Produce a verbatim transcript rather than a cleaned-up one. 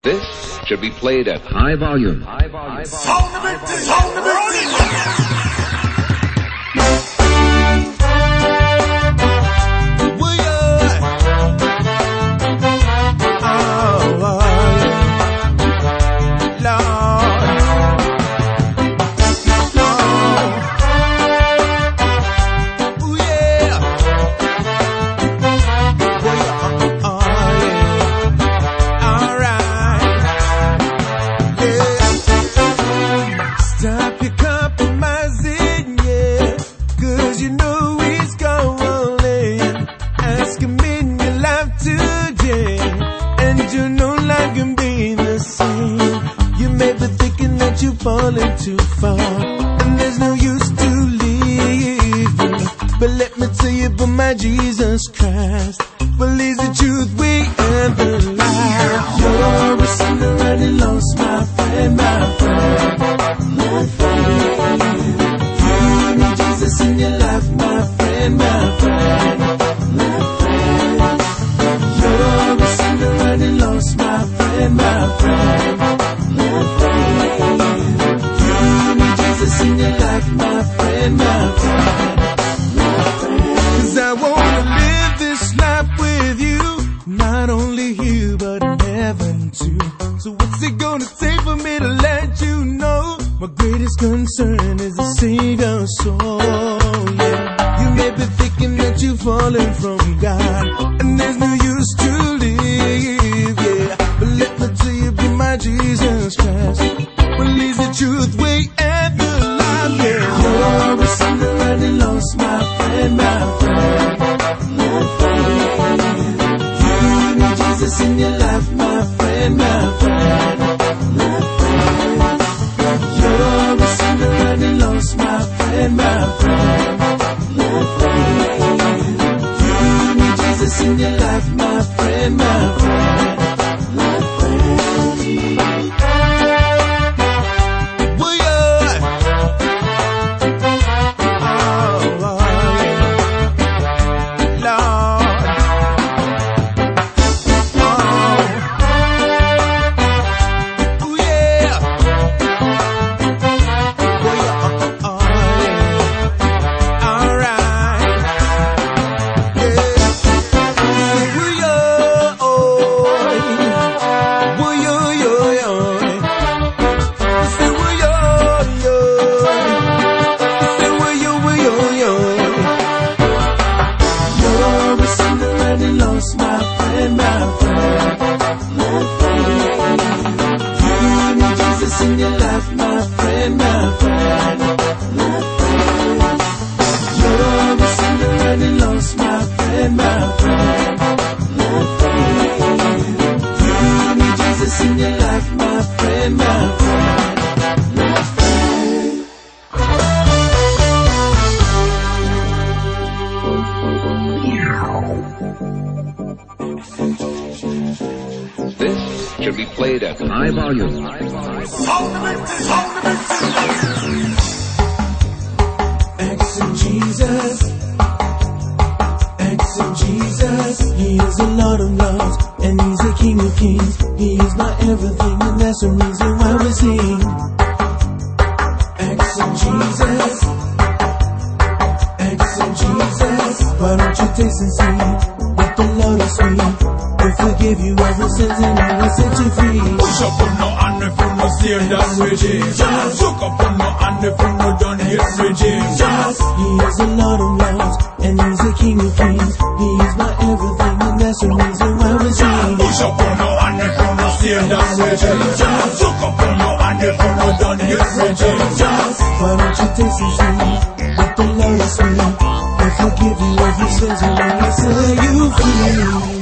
This should be played at high volume. High volume. Sound of it! Sound of it! Falling too far, and there's no use to leave me. But let me tell you about my Jesus Christ. Well, he's the truth, way, and the life. You're a sinner and you lost, my friend, my friend, my friend. You need Jesus in your life, my friend, my friend, my friend. You're a sinner and you lost, my friend, my friend, my friend. In your life, my friend, my friend, my friend. 'Cause I wanna live this life with you, not only here but in heaven too. So what's it gonna take for me to let you know my greatest concern is to save your soul? Yeah, you may be thinking that you've fallen from God and there's no use to live. Yeah, but let me tell you, be my Jesus Christ. Well, he's the truth, way, and the life. Yeah, you're a sinner and you lost, my friend, my friend, my friend. You need Jesus in your life, my friend, my friend, my friend. You're a sinner and you lost, my friend, my friend, my friend. You need Jesus in your life, my friend, my friend, my friend. Should be played at high volume. Excellent Jesus, excellent Jesus. He is the Lord of Lords and He's the King of Kings. He is my everything, and that's the reason why we sing. Excellent Jesus, excellent Jesus. Why don't you taste and see that the Lord is sweet? He'll forgive you of your sins and He will set you free. Push up on no hand if you no steer that regime. Just look up on no hand if you no done his regime. Just He is the Lord of Lords and He's the King of Kings. He is my everything, and that's the reason why we sing. Push up on no hand if you no steer that regime. Just look up on no hand if you no done his regime. Just why don't you taste and see that the Lord is sweet? He'll forgive you of your sins and He will set you free.